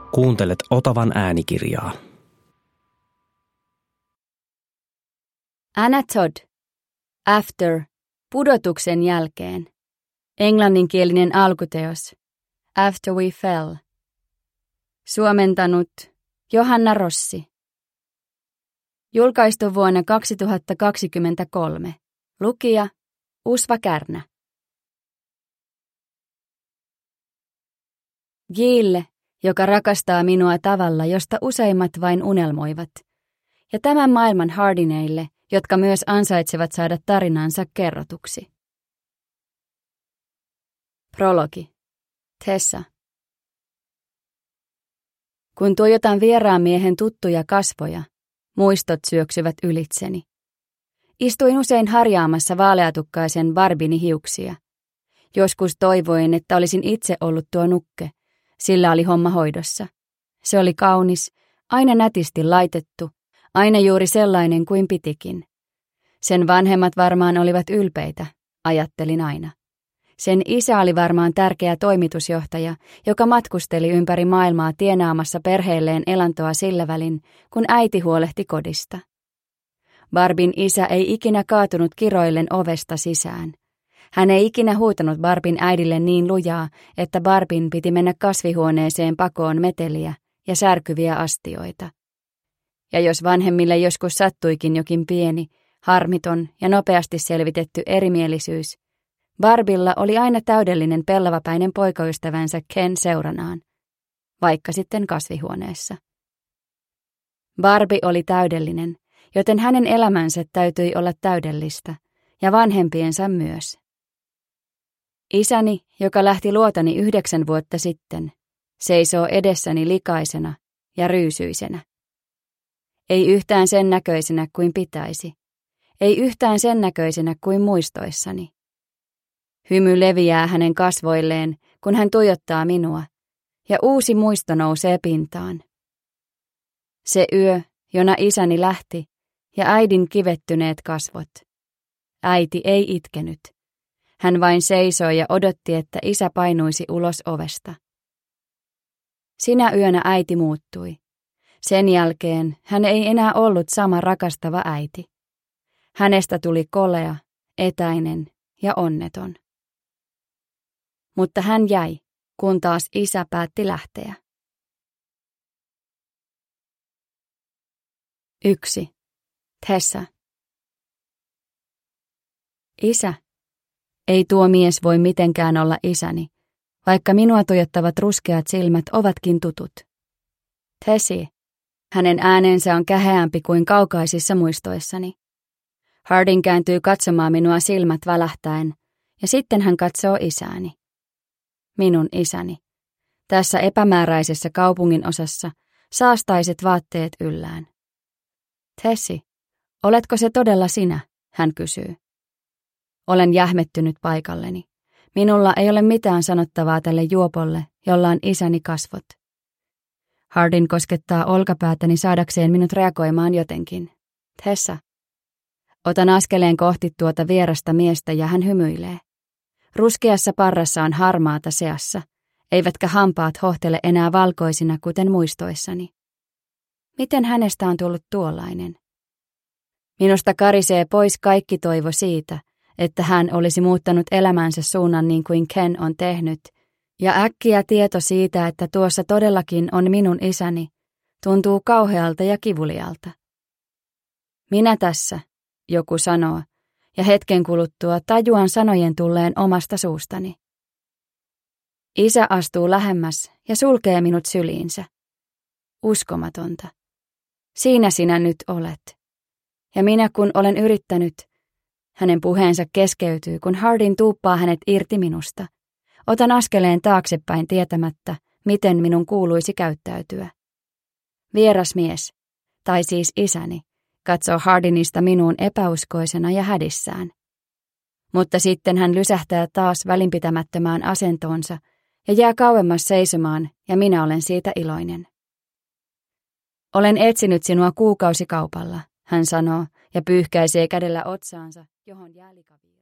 Kuuntelet Otavan äänikirjaa. Anna Todd. After. Pudotuksen jälkeen. Englanninkielinen alkuteos. After we fell. Suomentanut Johanna Rossi. Julkaistu vuonna 2023. Lukija Usva Kärnä. Gille, joka rakastaa minua tavalla, josta useimmat vain unelmoivat. Ja tämän maailman Hardineille, jotka myös ansaitsevat saada tarinansa kerrotuksi. Prologi. Tessa. Kun tuijotan vieraan miehen tuttuja kasvoja, muistot syöksyvät ylitseni. Istuin usein harjaamassa vaaleatukkaisen Barbini hiuksia. Joskus toivoin, että olisin itse ollut tuo nukke. Sillä oli homma hoidossa. Se oli kaunis, aina nätisti laitettu, aina juuri sellainen kuin pitikin. Sen vanhemmat varmaan olivat ylpeitä, ajattelin aina. Sen isä oli varmaan tärkeä toimitusjohtaja, joka matkusteli ympäri maailmaa tienaamassa perheelleen elantoa sillä välin, kun äiti huolehti kodista. Barbin isä ei ikinä kaatunut kiroillen ovesta sisään. Hän ei ikinä huutanut Barbin äidille niin lujaa, että Barbin piti mennä kasvihuoneeseen pakoon meteliä ja särkyviä astioita. Ja jos vanhemmille joskus sattuikin jokin pieni, harmiton ja nopeasti selvitetty erimielisyys, Barbilla oli aina täydellinen pellavapäinen poikaystävänsä Ken seuranaan, vaikka sitten kasvihuoneessa. Barbie oli täydellinen, joten hänen elämänsä täytyi olla täydellistä, ja vanhempiensa myös. Isäni, joka lähti luotani 9 vuotta sitten, seisoo edessäni likaisena ja ryysyisenä. Ei yhtään sen näköisenä kuin pitäisi. Ei yhtään sen näköisenä kuin muistoissani. Hymy leviää hänen kasvoilleen, kun hän tuijottaa minua, ja uusi muisto nousee pintaan. Se yö, jona isäni lähti, ja äidin kivettyneet kasvot. Äiti ei itkenyt. Hän vain seisoi ja odotti, että isä painuisi ulos ovesta. Sinä yönä äiti muuttui. Sen jälkeen hän ei enää ollut sama rakastava äiti. Hänestä tuli kolea, etäinen ja onneton. Mutta hän jäi, kun taas isä päätti lähteä. 1. Tessa. Isä. Ei tuo mies voi mitenkään olla isäni, vaikka minua tuijottavat ruskeat silmät ovatkin tutut. Tessie. Hänen äänensä on käheämpi kuin kaukaisissa muistoissani. Hardin kääntyy katsomaan minua silmät välähtäen, ja sitten hän katsoo isääni. Minun isäni. Tässä epämääräisessä kaupungin osassa, saastaiset vaatteet yllään. Tessie, oletko se todella sinä? Hän kysyy. Olen jähmettynyt paikalleni. Minulla ei ole mitään sanottavaa tälle juopolle, jolla on isäni kasvot. Hardin koskettaa olkapäätäni saadakseen minut reagoimaan jotenkin. Tessa. Otan askeleen kohti tuota vierasta miestä ja hän hymyilee. Ruskeassa parrassa on harmaata seassa, eivätkä hampaat hohtele enää valkoisina kuten muistoissani. Miten hänestä on tullut tuollainen? Minusta karisee pois kaikki toivo siitä, että hän olisi muuttanut elämänsä suunnan niin kuin Ken on tehnyt, ja äkkiä tieto siitä, että tuossa todellakin on minun isäni, tuntuu kauhealta ja kivulialta. Minä tässä, joku sanoo, ja hetken kuluttua tajuan sanojen tulleen omasta suustani. Isä astuu lähemmäs ja sulkee minut syliinsä. Uskomatonta. Siinä sinä nyt olet. Ja minä kun olen yrittänyt, hänen puheensa keskeytyy, kun Hardin tuuppaa hänet irti minusta. Otan askeleen taaksepäin tietämättä, miten minun kuuluisi käyttäytyä. Vieras mies, tai siis isäni, katsoo Hardinista minuun epäuskoisena ja hädissään. Mutta sitten hän lysähtää taas välinpitämättömään asentoonsa ja jää kauemmas seisomaan, ja minä olen siitä iloinen. Olen etsinyt sinua kuukausikaupalla, hän sanoo ja pyyhkäisee kädellä otsaansa, johon jää likavia.